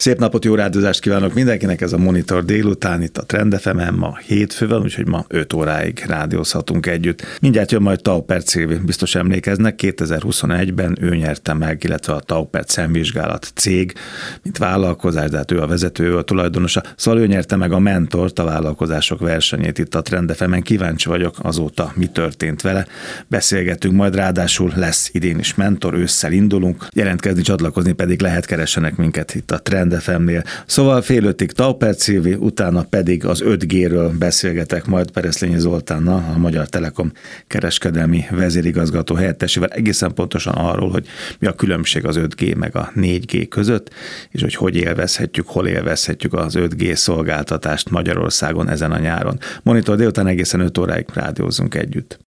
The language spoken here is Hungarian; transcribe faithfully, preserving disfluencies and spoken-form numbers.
Szép napot, jó rádiózást kívánok mindenkinek, ez a Monitor délután itt a Trend ef emen ma hétfővel, úgyhogy ma öt óráig rádiózhatunk együtt. Mindjárt jön majd Taubert Szilvi, biztos emlékeznek, kétezer-huszonegyben ő nyerte meg, illetve a Taubert Szemvizsgálat cég, mint vállalkozás, de hát ő a vezető, ő a tulajdonosa. Szóval ő nyerte meg a Mentort, a vállalkozások versenyét itt a Trend ef emen. Kíváncsi vagyok azóta, mi történt vele. Beszélgetünk majd, ráadásul lesz idén is Mentor, ősszel indulunk, jelentkezni, csatlakozni pedig lehet, keressenek minket itt a Trend ef emnél. Szóval fél ötig Taubert Szilvi, utána pedig az öt G-ről beszélgetek majd Pereszlényi Zoltánnal, a Magyar Telekom kereskedelmi vezérigazgató helyettesével, egészen pontosan arról, hogy mi a különbség az öt G meg a négy G között, és hogy hogy élvezhetjük, hol élvezhetjük az öt G szolgáltatást Magyarországon ezen a nyáron. Monitor délután egészen öt óráig rádiózunk együtt.